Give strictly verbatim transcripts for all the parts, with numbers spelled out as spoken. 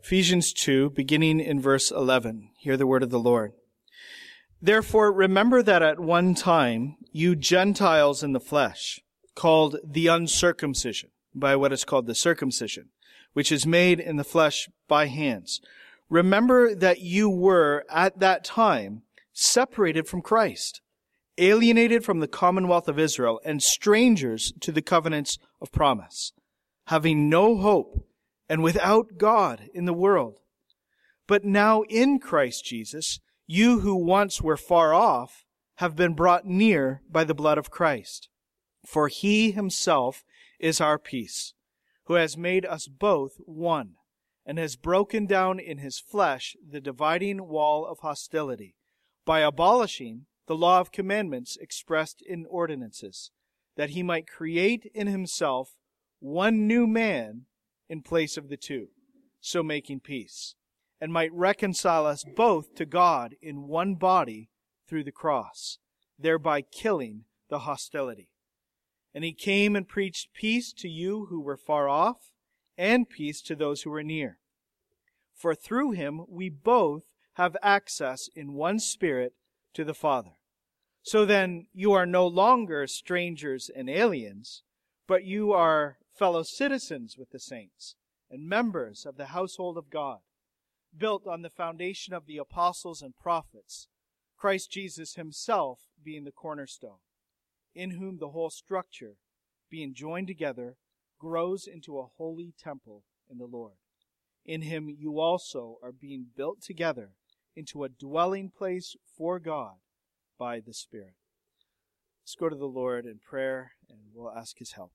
Ephesians two, beginning in verse eleven. Hear the word of the Lord. Therefore, remember that at one time you Gentiles in the flesh, called the uncircumcision, by what is called the circumcision, which is made in the flesh by hands. Remember that you were at that time separated from Christ, alienated from the commonwealth of Israel, and strangers to the covenants of promise, having no hope and without God in the world. But now in Christ Jesus, you who once were far off have been brought near by the blood of Christ. For he himself is our peace, who has made us both one, and has broken down in his flesh the dividing wall of hostility, by abolishing the law of commandments expressed in ordinances, that he might create in himself one new man in place of the two, so making peace, and might reconcile us both to God in one body through the cross, thereby killing the hostility. And he came and preached peace to you who were far off, and peace to those who were near. For through him we both have access in one Spirit to the Father. So then you are no longer strangers and aliens, but you are fellow citizens with the saints and members of the household of God, built on the foundation of the apostles and prophets, Christ Jesus himself being the cornerstone, in whom the whole structure, being joined together, grows into a holy temple in the Lord. In him you also are being built together into a dwelling place for God by the Spirit. Let's go to the Lord in prayer, and we'll ask his help.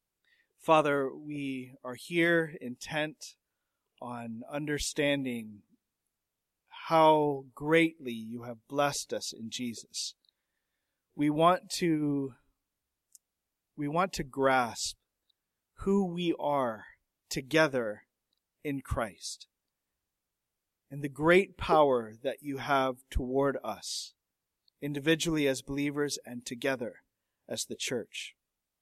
Father, we are here intent on understanding how greatly you have blessed us in Jesus. We want to, we want to grasp who we are together in Christ and the great power that you have toward us, individually as believers and together as the church.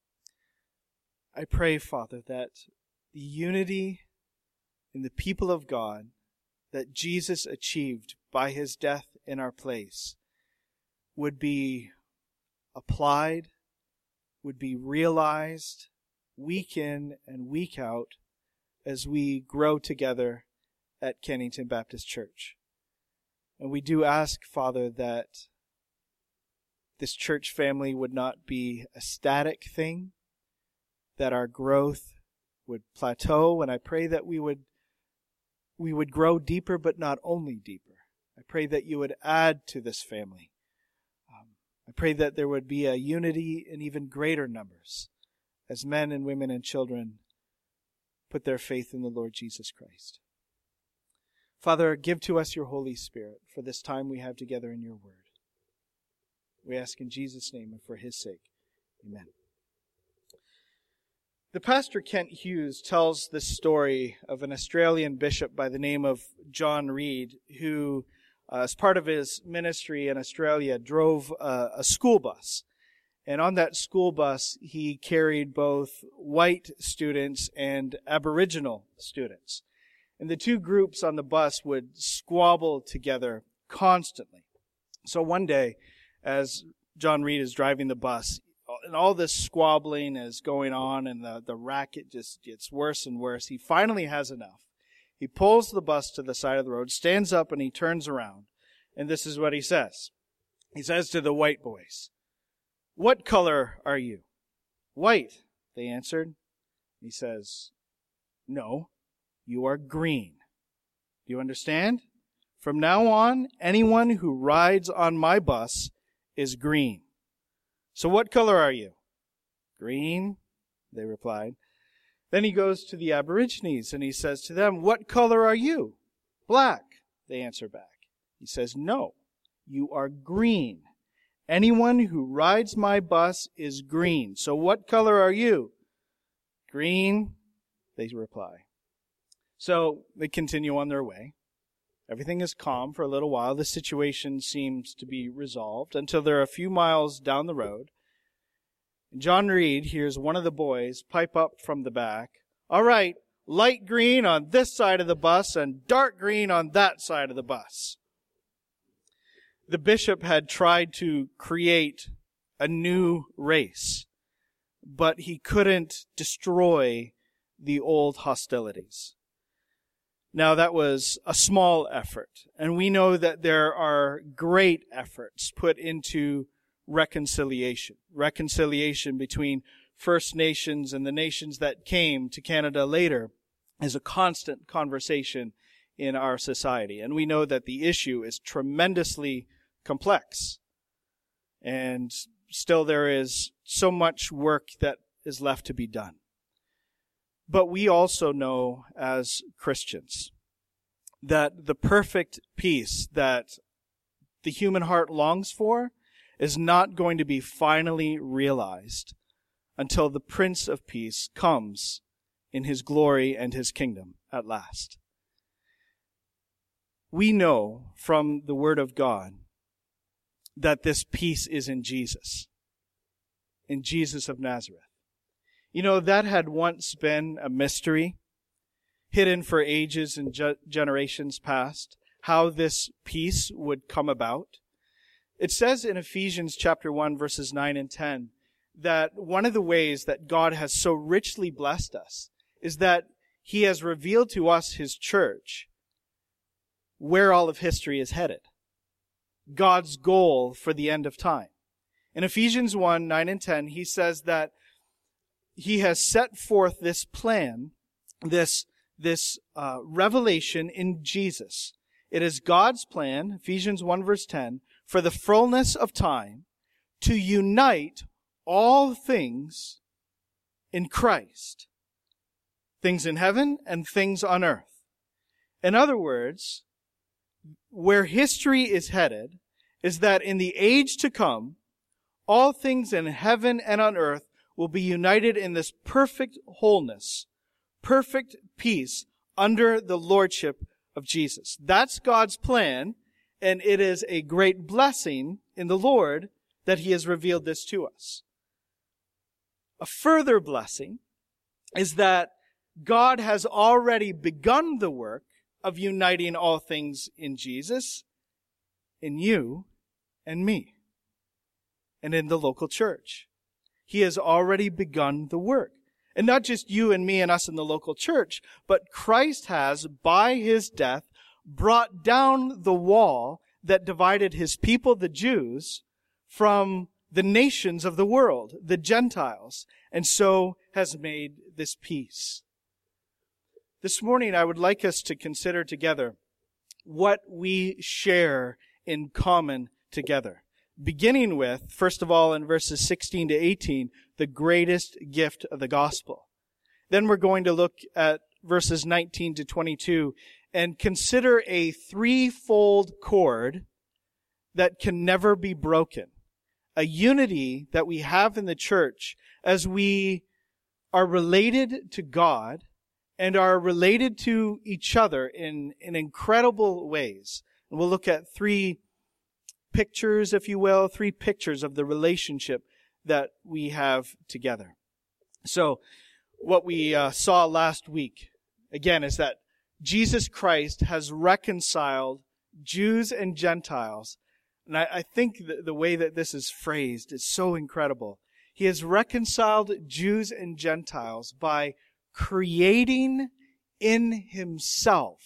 I pray, Father, that the unity in the people of God that Jesus achieved by his death in our place would be applied, would be realized week in and week out as we grow together at Kennington Baptist Church. And we do ask, Father, that this church family would not be a static thing, that our growth would plateau, and I pray that we would we would grow deeper, but not only deeper. I pray that you would add to this family. Um, I pray that there would be a unity in even greater numbers as men and women and children put their faith in the Lord Jesus Christ. Father, give to us your Holy Spirit for this time we have together in your word. We ask in Jesus' name and for his sake. Amen. The pastor Kent Hughes tells this story of an Australian bishop by the name of John Reed, who, uh, as part of his ministry in Australia, drove a, a school bus. And on that school bus, he carried both white students and Aboriginal students. And the two groups on the bus would squabble together constantly. So one day, as John Reed is driving the bus, and all this squabbling is going on, and the, the racket just gets worse and worse, he finally has enough. He pulls the bus to the side of the road, stands up, and he turns around. And this is what he says. He says to the white boys, "What color are you?" "White," they answered. He says, "No, you are green. Do you understand? From now on, anyone who rides on my bus is green. So what color are you?" "Green," they replied. Then he goes to the Aborigines and he says to them, "What color are you?" "Black," they answer back. He says, "No, you are green. Anyone who rides my bus is green. So what color are you?" "Green," they reply. So they continue on their way. Everything is calm for a little while. The situation seems to be resolved until they're a few miles down the road. John Reed hears one of the boys pipe up from the back, "All right, light green on this side of the bus and dark green on that side of the bus. The bishop had tried to create a new race, but he couldn't destroy the old hostilities. Now, that was a small effort, and we know that there are great efforts put into reconciliation. Reconciliation between First Nations and the nations that came to Canada later is a constant conversation in our society. And we know that the issue is tremendously complex. And still there is so much work that is left to be done. But we also know as Christians that the perfect peace that the human heart longs for is not going to be finally realized until the Prince of Peace comes in his glory and his kingdom at last. We know from the Word of God that this peace is in Jesus, in Jesus of Nazareth. You know, that had once been a mystery, hidden for ages and ge- generations past, how this peace would come about. It says in Ephesians chapter one, verses nine and ten, that one of the ways that God has so richly blessed us is that he has revealed to us, his church, where all of history is headed. God's goal for the end of time. In Ephesians one, nine and ten, he says that he has set forth this plan, this, this uh, revelation in Jesus. It is God's plan, Ephesians one, verse ten, for the fullness of time to unite all things in Christ. Things in heaven and things on earth. In other words, where history is headed is that in the age to come, all things in heaven and on earth will be united in this perfect wholeness, perfect peace under the lordship of Jesus. That's God's plan, and it is a great blessing in the Lord that he has revealed this to us. A further blessing is that God has already begun the work of uniting all things in Jesus, in you and me, and in the local church. He has already begun the work. And not just you and me and us in the local church, but Christ has, by his death, brought down the wall that divided his people, the Jews, from the nations of the world, the Gentiles, and so has made this peace. This morning, I would like us to consider together what we share in common together. Beginning with, first of all, in verses sixteen to eighteen, the greatest gift of the gospel. Then we're going to look at verses nineteen to twenty-two and consider a threefold cord that can never be broken. A unity that we have in the church as we are related to God and are related to each other in, in incredible ways. And we'll look at three pictures, if you will, three pictures of the relationship that we have together. So, what we uh, saw last week, again, is that Jesus Christ has reconciled Jews and Gentiles. And I, I think the, the way that this is phrased is so incredible. He has reconciled Jews and Gentiles by creating in himself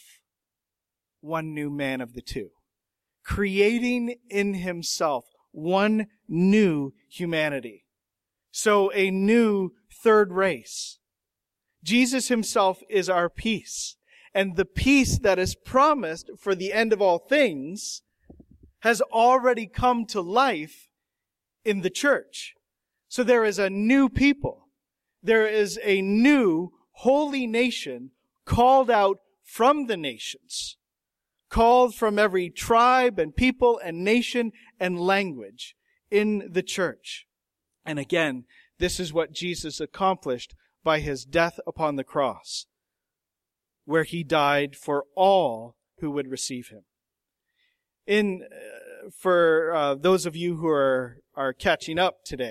one new man of the two. Creating in himself one new humanity. So a new third race. Jesus himself is our peace. And the peace that is promised for the end of all things has already come to life in the church. So there is a new people. There is a new holy nation called out from the nations. Called from every tribe and people and nation and language in the church. And again, this is what Jesus accomplished by his death upon the cross, where he died for all who would receive him. In uh, for uh, those of you who are, are catching up today,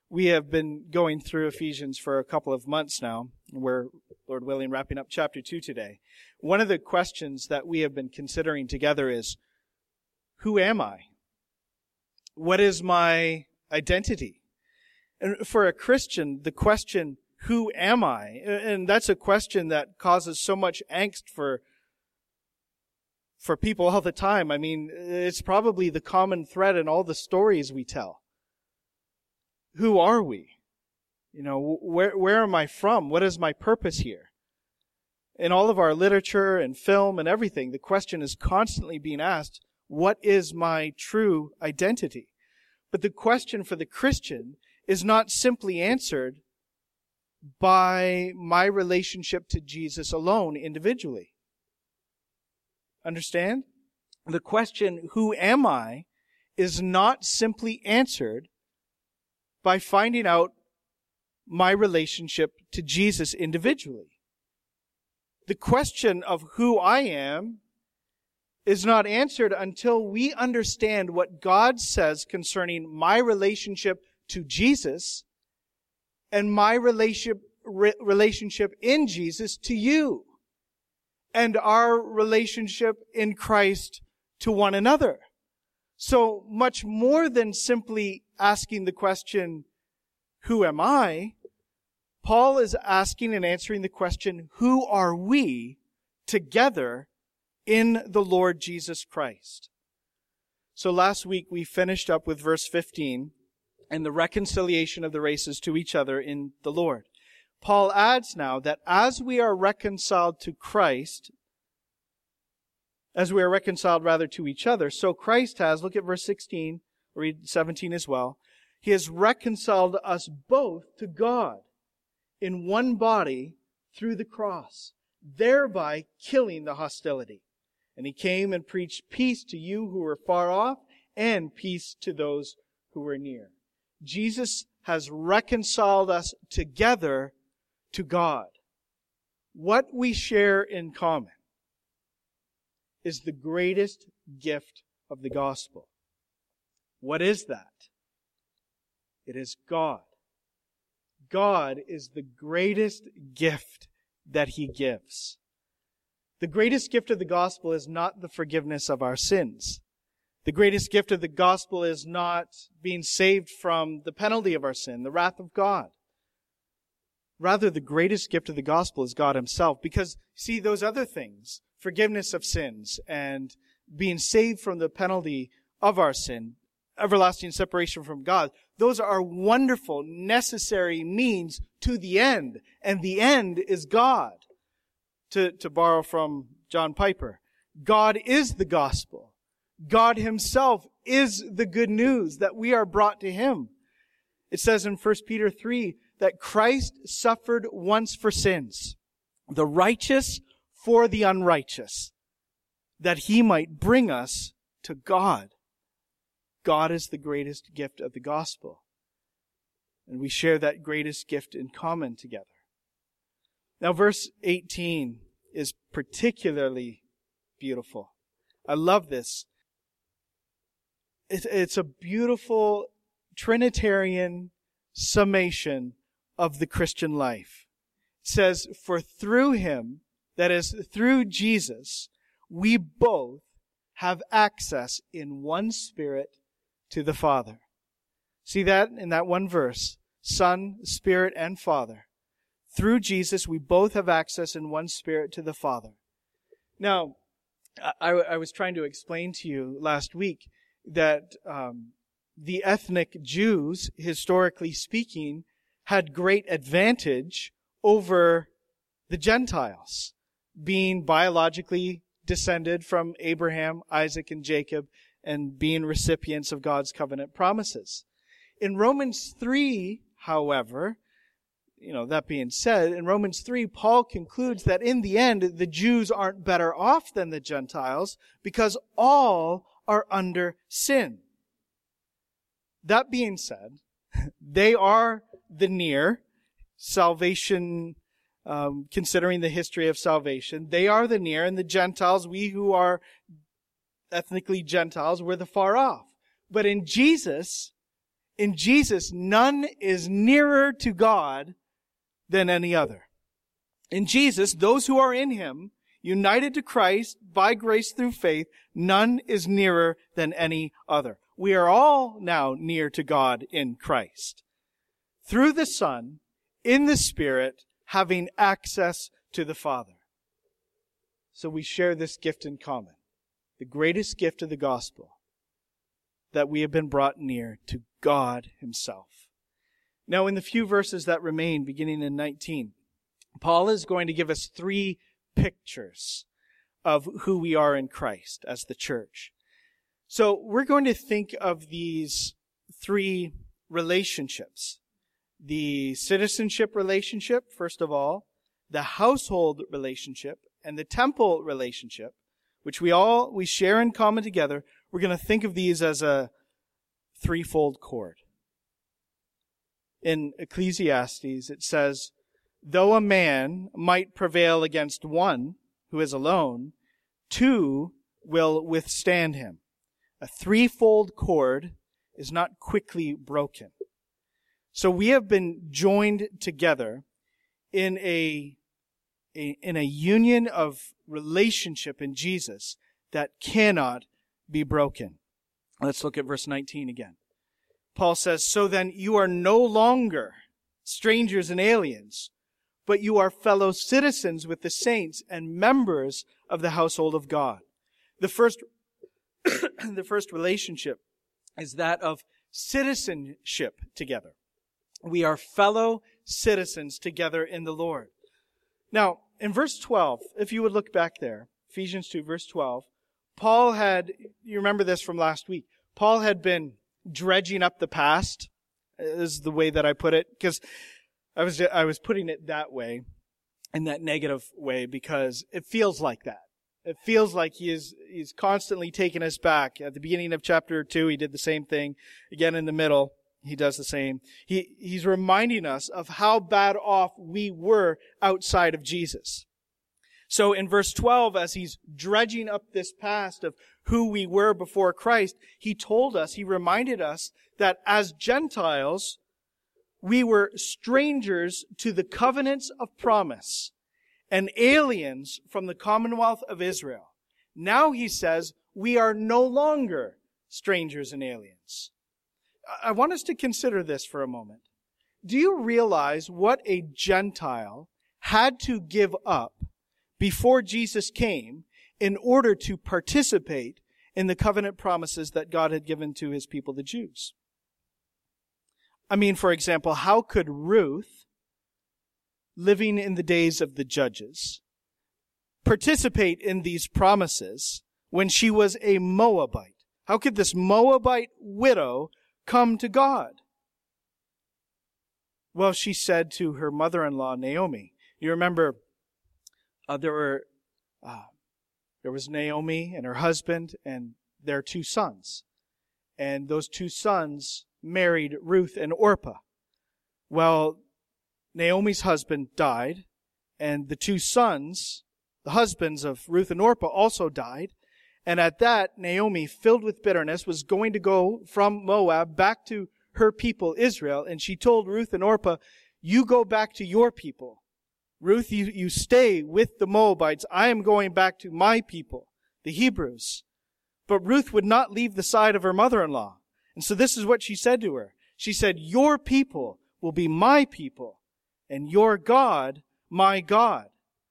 We have been going through Ephesians for a couple of months now. We're, Lord willing, wrapping up chapter two today. One of the questions that we have been considering together is, who am I? What is my identity? And for a Christian, the question, who am I? And that's a question that causes so much angst for, for people all the time. I mean, it's probably the common thread in all the stories we tell. Who are we? You know, where where am I from? What is my purpose here? In all of our literature and film and everything, the question is constantly being asked, what is my true identity? But the question for the Christian is not simply answered by my relationship to Jesus alone individually. Understand? The question, who am I, is not simply answered by finding out my relationship to Jesus individually. The question of who I am is not answered until we understand what God says concerning my relationship to Jesus and my relationship, re- relationship in Jesus to you and our relationship in Christ to one another. So much more than simply asking the question, who am I? Paul is asking and answering the question, who are we together in the Lord Jesus Christ? So last week we finished up with verse fifteen and the reconciliation of the races to each other in the Lord. Paul adds now that as we are reconciled to Christ, as we are reconciled rather to each other, so Christ has, look at verse sixteen, read seventeen as well, He has reconciled us both to God in one body through the cross, thereby killing the hostility. And He came and preached peace to you who were far off and peace to those who were near. Jesus has reconciled us together to God. What we share in common is the greatest gift of the gospel. What is that? It is God. God is the greatest gift that He gives. The greatest gift of the gospel is not the forgiveness of our sins. The greatest gift of the gospel is not being saved from the penalty of our sin, the wrath of God. Rather, the greatest gift of the gospel is God Himself. Because, see, those other things, forgiveness of sins and being saved from the penalty of our sin, everlasting separation from God, those are wonderful, necessary means to the end. And the end is God. To, to borrow from John Piper, God is the gospel. God Himself is the good news that we are brought to Him. It says in First Peter three that Christ suffered once for sins, the righteous for the unrighteous, that He might bring us to God. God is the greatest gift of the gospel. And we share that greatest gift in common together. Now, verse eighteen is particularly beautiful. I love this. It's a beautiful Trinitarian summation of the Christian life. It says, for through Him, that is, through Jesus, we both have access in one Spirit to the Father. See that in that one verse? Son, Spirit, and Father. Through Jesus, we both have access in one Spirit to the Father. Now, I, I was trying to explain to you last week that um, the ethnic Jews, historically speaking, had great advantage over the Gentiles, being biologically descended from Abraham, Isaac, and Jacob, and being recipients of God's covenant promises. In Romans three, however, you know, that being said, in Romans three, Paul concludes that in the end, the Jews aren't better off than the Gentiles because all are under sin. That being said, they are the near salvation, um, considering the history of salvation. They are the near, and the Gentiles, we who are ethnically Gentiles, we're the far off. But in Jesus, In Jesus, none is nearer to God than any other. In Jesus, those who are in him, united to Christ by grace through faith, none is nearer than any other. We are all now near to God in Christ. Through the Son, in the Spirit, having access to the Father. So we share this gift in common. The greatest gift of the gospel. That we have been brought near to God himself. Now in the few verses that remain, beginning in nineteen, Paul is going to give us three pictures of who we are in Christ as the church. So we're going to think of these three relationships. The citizenship relationship, first of all, the household relationship, and the temple relationship, which we all, we share in common together. We're going to think of these as a threefold cord. In Ecclesiastes, it says, though a man might prevail against one who is alone, two will withstand him. A threefold cord is not quickly broken. So we have been joined together in a, a in a union of relationship in Jesus that cannot be broken. Let's look at verse nineteen again. Paul says, so then you are no longer strangers and aliens, but you are fellow citizens with the saints and members of the household of God. The first, the first relationship is that of citizenship together. We are fellow citizens together in the Lord. Now, in verse twelve, if you would look back there, Ephesians two, verse twelve, Paul had, you remember this from last week, Paul had been dredging up the past, is the way that I put it, because I was I was putting it that way, in that negative way, because it feels like that. It feels like he is he's constantly taking us back. At the beginning of chapter two, he did the same thing. Again, in the middle, he does the same. He he's reminding us of how bad off we were outside of Jesus. So in verse twelve, as he's dredging up this past of who we were before Christ, he told us, he reminded us that as Gentiles, we were strangers to the covenants of promise and aliens from the commonwealth of Israel. Now he says, we are no longer strangers and aliens. I want us to consider this for a moment. Do you realize what a Gentile had to give up before Jesus came in order to participate in the covenant promises that God had given to his people, the Jews? I mean, for example, how could Ruth, living in the days of the judges, participate in these promises when she was a Moabite? How could this Moabite widow come to God? Well, she said to her mother-in-law, Naomi. You remember, uh, there were, uh, there was Naomi and her husband and their two sons. And those two sons married Ruth and Orpah. Well, Naomi's husband died, and the two sons, the husbands of Ruth and Orpah, also died. And at that, Naomi, filled with bitterness, was going to go from Moab back to her people, Israel. And she told Ruth and Orpah, you go back to your people. Ruth, you, you stay with the Moabites. I am going back to my people, the Hebrews. But Ruth would not leave the side of her mother-in-law. And so this is what she said to her. She said, your people will be my people, and your God, my God.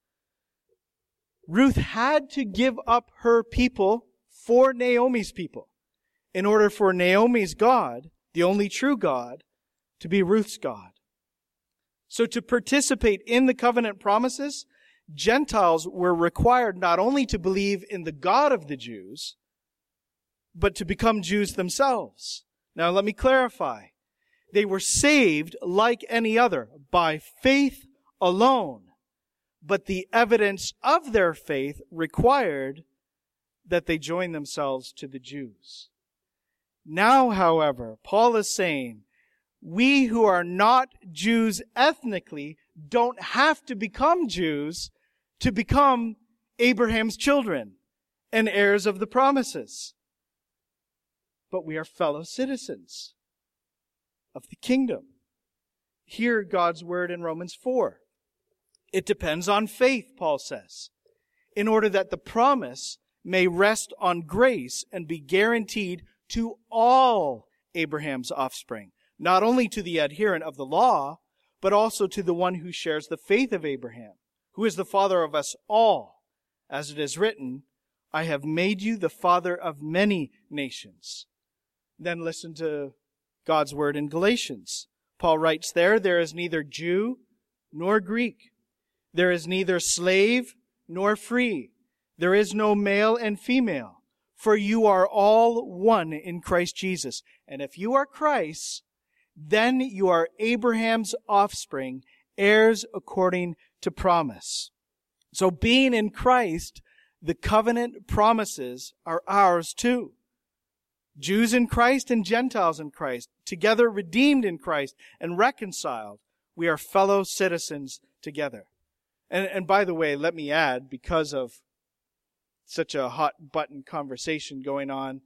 Ruth had to give up her people for Naomi's people in order for Naomi's God, the only true God, to be Ruth's God. So to participate in the covenant promises, Gentiles were required not only to believe in the God of the Jews, but to become Jews themselves. Now let me clarify. They were saved like any other by faith alone. But the evidence of their faith required that they join themselves to the Jews. Now, however, Paul is saying, we who are not Jews ethnically don't have to become Jews to become Abraham's children and heirs of the promises. But we are fellow citizens. of the kingdom. Hear God's word in Romans four. It depends on faith, Paul says, in order that the promise may rest on grace and be guaranteed to all Abraham's offspring, not only to the adherent of the law, but also to the one who shares the faith of Abraham, who is the father of us all. As it is written, I have made you the father of many nations. Then listen to God's word in Galatians. Paul writes there, there is neither Jew nor Greek. There is neither slave nor free. There is no male and female. For you are all one in Christ Jesus. And if you are Christ's, then you are Abraham's offspring, heirs according to promise. So being in Christ, the covenant promises are ours too. Jews in Christ and Gentiles in Christ, together redeemed in Christ and reconciled, we are fellow citizens together. And, and by the way, let me add, because of such a hot button conversation going on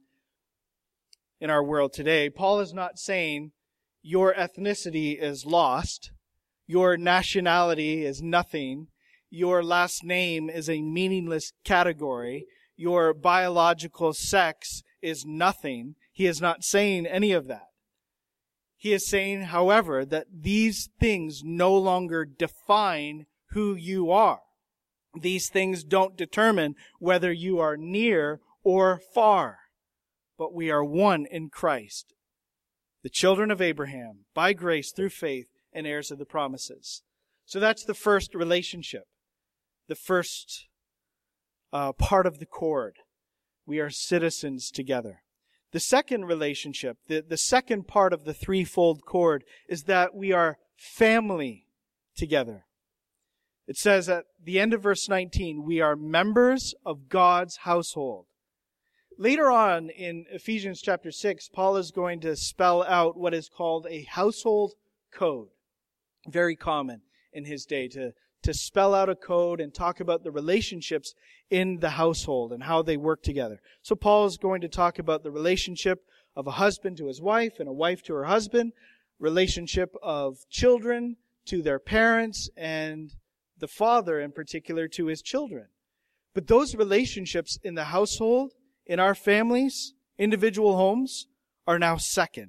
in our world today, Paul is not saying your ethnicity is lost, your nationality is nothing, your last name is a meaningless category, your biological sex is nothing. He is not saying any of that. He is saying, however, that these things no longer define who you are. These things don't determine whether you are near or far, but we are one in Christ, the children of Abraham, by grace through faith and heirs of the promises. So that's the first relationship, the first uh, part of the cord. We are citizens together. The second relationship, the, the second part of the threefold cord, is that we are family together. It says at the end of verse nineteen, we are members of God's household. Later on in Ephesians chapter six, Paul is going to spell out what is called a household code. Very common in his day to, to spell out a code and talk about the relationships in the household and how they work together. So Paul is going to talk about the relationship of a husband to his wife and a wife to her husband, relationship of children to their parents, and the father in particular to his children. But those relationships in the household, in our families, individual homes, are now second.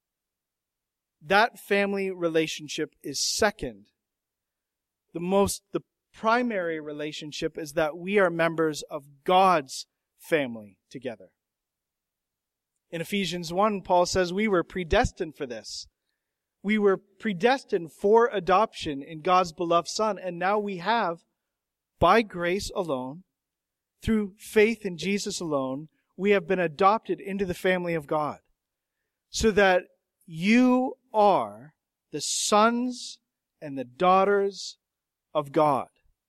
That family relationship is second. The most, the primary relationship is that we are members of God's family together. In Ephesians one, Paul says we were predestined for this. We were predestined for adoption in God's beloved Son, and now we have, by grace alone, through faith in Jesus alone, we have been adopted into the family of God, so that you are the sons and the daughters of God.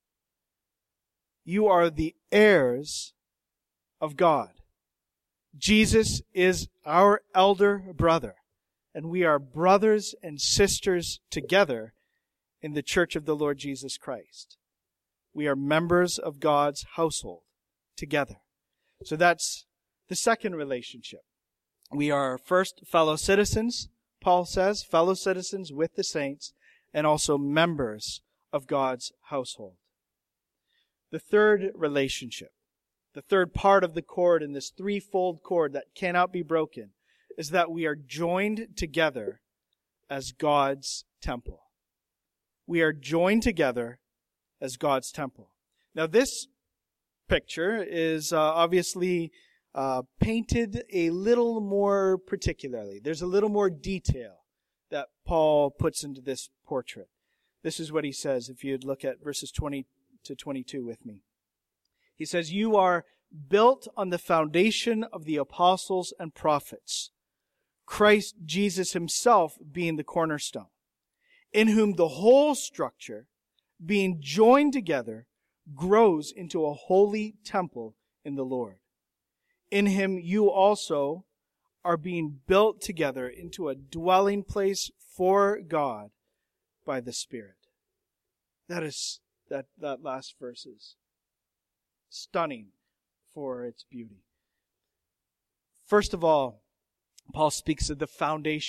You are the heirs of God. Jesus is our elder brother, and we are brothers and sisters together in the church of the Lord Jesus Christ. We are members of God's household together. So that's the second relationship. We are first fellow citizens, Paul says, fellow citizens with the saints, and also members of God's household. The third relationship, the third part of the cord in this threefold cord that cannot be broken, is that we are joined together as God's temple. We are joined together as God's temple. Now this picture is uh, obviously uh, painted a little more particularly. There's a little more detail that Paul puts into this portrait. This is what he says, if you'd look at verses twenty to twenty-two with me. He says, you are built on the foundation of the apostles and prophets, Christ Jesus himself being the cornerstone, in whom the whole structure, being joined together, grows into a holy temple in the Lord. In him you also are being built together into a dwelling place for God by the Spirit. That is, that, that last verse is stunning for its beauty. First of all, Paul speaks of the foundation.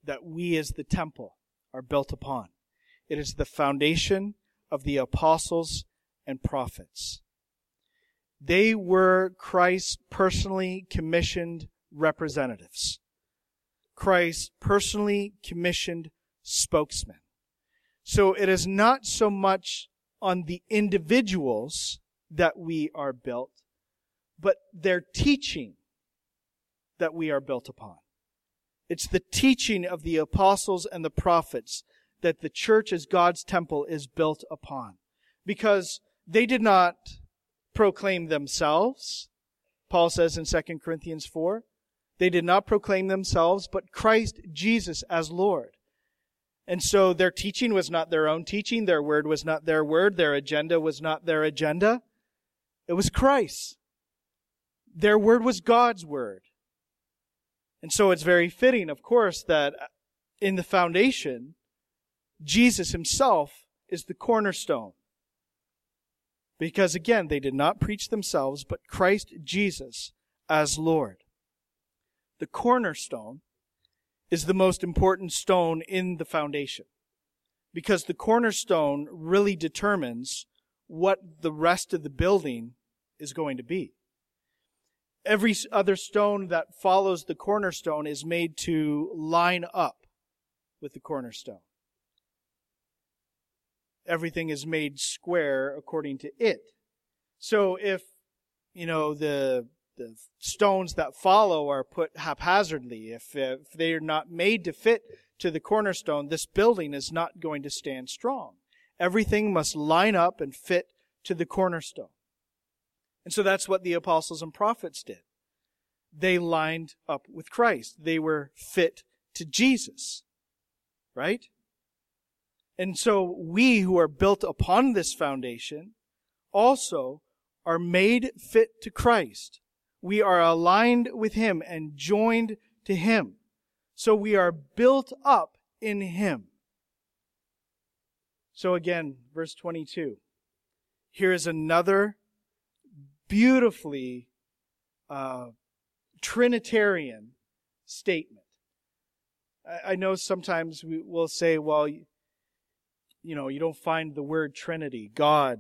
that we as the temple are built upon. It is the foundation of the apostles and prophets. They were Christ's personally commissioned representatives. Christ's personally commissioned spokesman. So it is not so much on the individuals that we are built, but their teaching that we are built upon. It's the teaching of the apostles and the prophets that the church as God's temple is built upon. Because they did not proclaim themselves. Paul says in Second Corinthians four, they did not proclaim themselves, but Christ Jesus as Lord. And so their teaching was not their own teaching. Their word was not their word. Their agenda was not their agenda. It was Christ. Their word was God's word. And so it's very fitting, of course, that in the foundation, Jesus himself is the cornerstone. Because again, they did not preach themselves, but Christ Jesus as Lord. The cornerstone is the most important stone in the foundation. Because the cornerstone really determines what the rest of the building is going to be. Every other stone that follows the cornerstone is made to line up with the cornerstone. Everything is made square according to it. So if, you know, the the stones that follow are put haphazardly, if, if they are not made to fit to the cornerstone, this building is not going to stand strong. Everything must line up and fit to the cornerstone. And so that's what the apostles and prophets did. They lined up with Christ. They were fit to Jesus. Right? And so we who are built upon this foundation also are made fit to Christ. We are aligned with Him and joined to Him. So we are built up in Him. So again, verse twenty-two. Here is another beautifully uh, Trinitarian statement. I, I know sometimes we will say, well, you, you know, you don't find the word Trinity, God,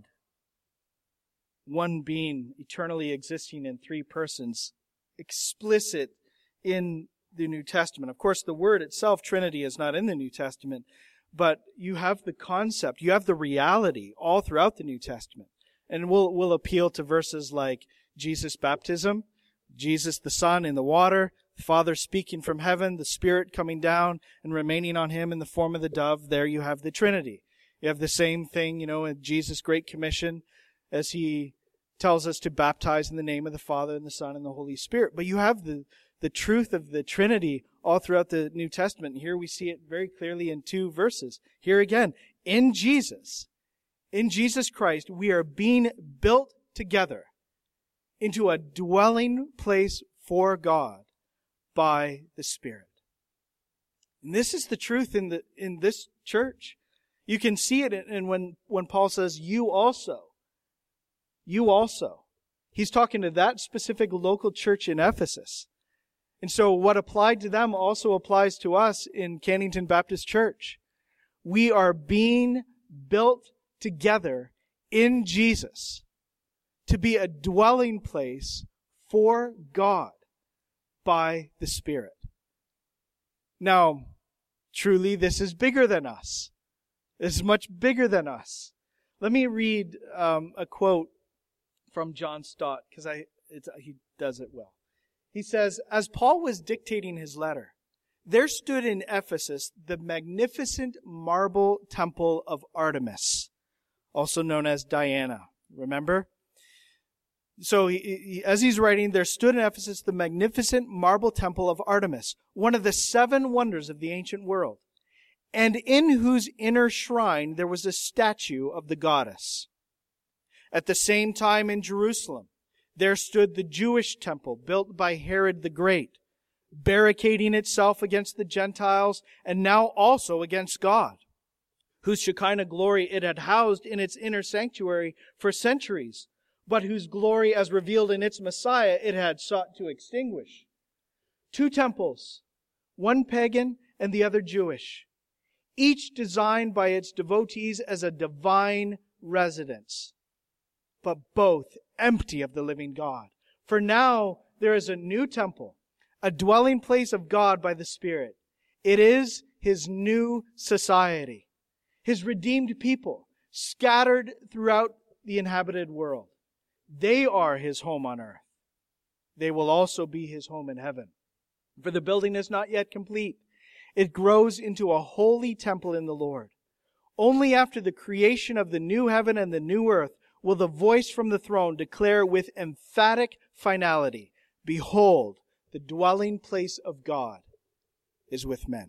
one being eternally existing in three persons, explicit in the New Testament. Of course, the word itself, Trinity, is not in the New Testament, but you have the concept, you have the reality all throughout the New Testament. And we'll, we'll appeal to verses like Jesus' baptism, Jesus the Son in the water, the Father speaking from heaven, the Spirit coming down and remaining on Him in the form of the dove. There you have the Trinity. You have the same thing, you know, in Jesus' Great Commission as He tells us to baptize in the name of the Father and the Son and the Holy Spirit. But you have the, the truth of the Trinity all throughout the New Testament. And here we see it very clearly in two verses. Here again, in Jesus, in Jesus Christ, we are being built together into a dwelling place for God by the Spirit. And this is the truth in the in this church. You can see it in when, when Paul says, you also. You also. He's talking to that specific local church in Ephesus. And so what applied to them also applies to us in Cannington Baptist Church. We are being built together in Jesus to be a dwelling place for God by the Spirit. Now, truly, this is bigger than us. This is much bigger than us. Let me read um, a quote from John Stott, because I it's, he does it well. He says, as Paul was dictating his letter, there stood in Ephesus the magnificent marble temple of Artemis, also known as Diana. Remember? So he, he, as he's writing, there stood in Ephesus the magnificent marble temple of Artemis, one of the seven wonders of the ancient world, and in whose inner shrine there was a statue of the goddess. At the same time in Jerusalem, there stood the Jewish temple built by Herod the Great, barricading itself against the Gentiles and now also against God, whose Shekinah glory it had housed in its inner sanctuary for centuries, but whose glory as revealed in its Messiah it had sought to extinguish. Two temples, one pagan and the other Jewish, each designed by its devotees as a divine residence, but both empty of the living God. For now there is a new temple, a dwelling place of God by the Spirit. It is His new society, His redeemed people, scattered throughout the inhabited world. They are His home on earth. They will also be His home in heaven. For the building is not yet complete. It grows into a holy temple in the Lord. Only after the creation of the new heaven and the new earth will the voice from the throne declare with emphatic finality, "Behold, the dwelling place of God is with men."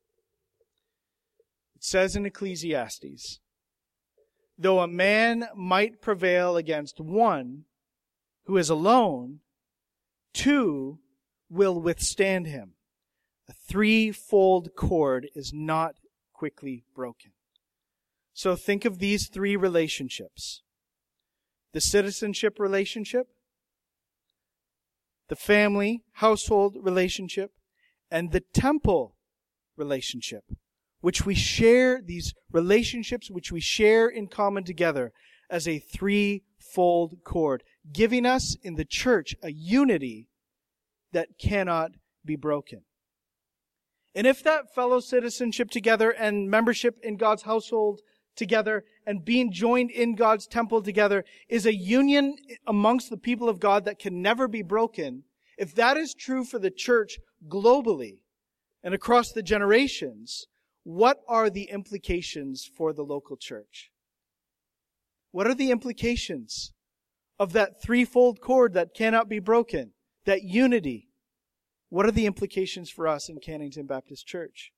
It says in Ecclesiastes, "Though a man might prevail against one who is alone, two will withstand him. A threefold cord is not quickly broken." So think of these three relationships: the citizenship relationship, the family, household relationship, and the temple relationship, which we share, these relationships which we share in common together as a threefold cord, giving us in the church a unity that cannot be broken. And if that fellow citizenship together and membership in God's household together and being joined in God's temple together is a union amongst the people of God that can never be broken, if that is true for the church globally and across the generations, what are the implications for the local church? What are the implications of that threefold cord that cannot be broken, that unity? What are the implications for us in Cannington Baptist Church?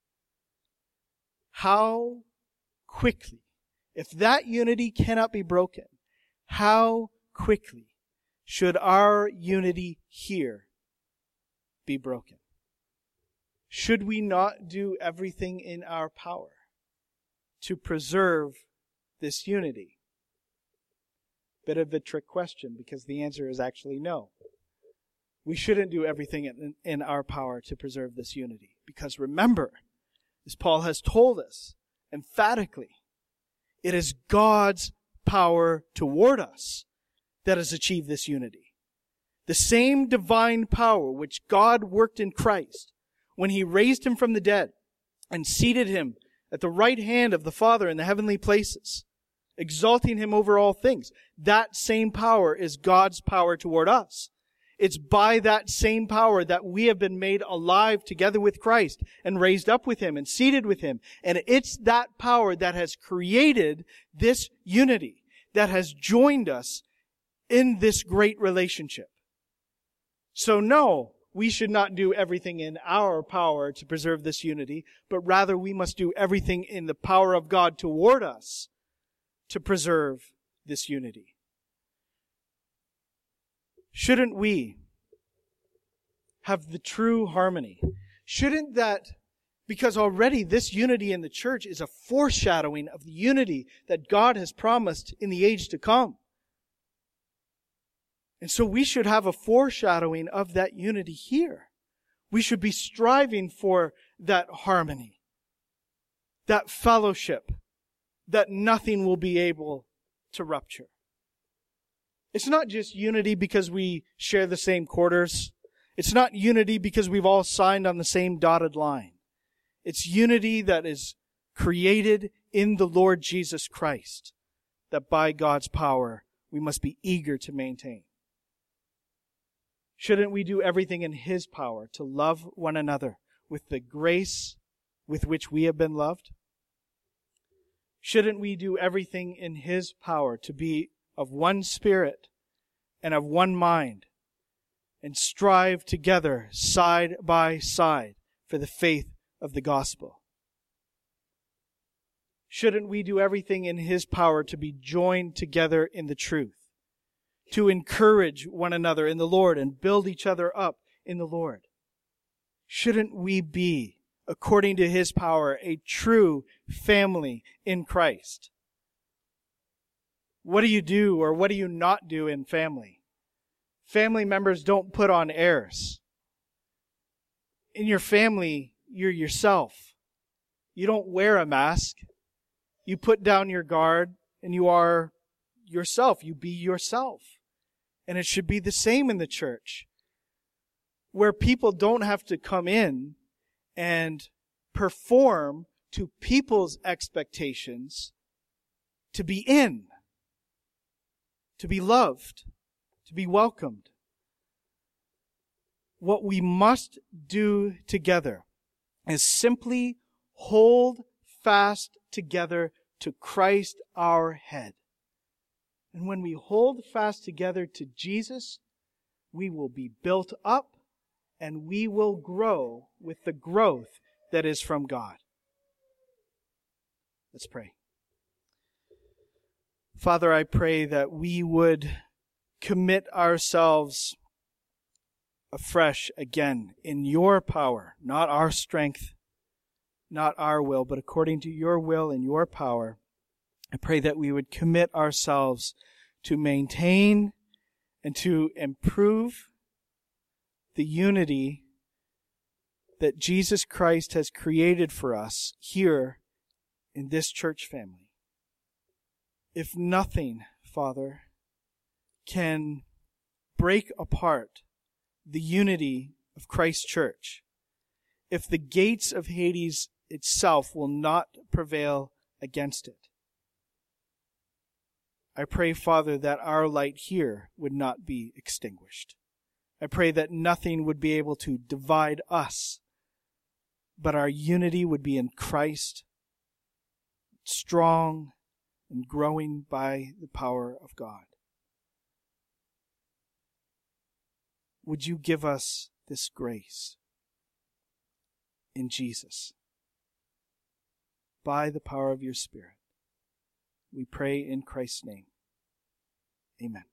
How quickly, if that unity cannot be broken, how quickly should our unity here be broken? Should we not do everything in our power to preserve this unity? Bit of a trick question, because the answer is actually no. We shouldn't do everything in, in our power to preserve this unity. Because remember, as Paul has told us emphatically, it is God's power toward us that has achieved this unity. The same divine power which God worked in Christ when He raised Him from the dead and seated Him at the right hand of the Father in the heavenly places, exalting Him over all things. That same power is God's power toward us. It's by that same power that we have been made alive together with Christ and raised up with Him and seated with Him. And it's that power that has created this unity, that has joined us in this great relationship. So no, we should not do everything in our power to preserve this unity, but rather we must do everything in the power of God toward us to preserve this unity. Shouldn't we have the true harmony? Shouldn't that, because already this unity in the church is a foreshadowing of the unity that God has promised in the age to come. And so we should have a foreshadowing of that unity here. We should be striving for that harmony, that fellowship, that nothing will be able to rupture. It's not just unity because we share the same quarters. It's not unity because we've all signed on the same dotted line. It's unity that is created in the Lord Jesus Christ, that by God's power we must be eager to maintain. Shouldn't we do everything in His power to love one another with the grace with which we have been loved? Shouldn't we do everything in His power to be of one spirit and of one mind, and strive together side by side for the faith of the gospel? Shouldn't we do everything in His power to be joined together in the truth, to encourage one another in the Lord and build each other up in the Lord? Shouldn't we be, according to His power, a true family in Christ? What do you do or what do you not do in family? Family members don't put on airs. In your family, you're yourself. You don't wear a mask. You put down your guard and you are yourself. You be yourself. And it should be the same in the church, where people don't have to come in and perform to people's expectations to be in, to be loved, to be welcomed. What we must do together is simply hold fast together to Christ our head. And when we hold fast together to Jesus, we will be built up and we will grow with the growth that is from God. Let's pray. Father, I pray that we would commit ourselves afresh again in your power, not our strength, not our will, but according to your will and your power. I pray that we would commit ourselves to maintain and to improve the unity that Jesus Christ has created for us here in this church family. If nothing, Father, can break apart the unity of Christ's church, if the gates of Hades itself will not prevail against it, I pray, Father, that our light here would not be extinguished. I pray that nothing would be able to divide us, but our unity would be in Christ, strong and growing by the power of God. Would you give us this grace in Jesus, by the power of your Spirit? We pray in Christ's name. Amen.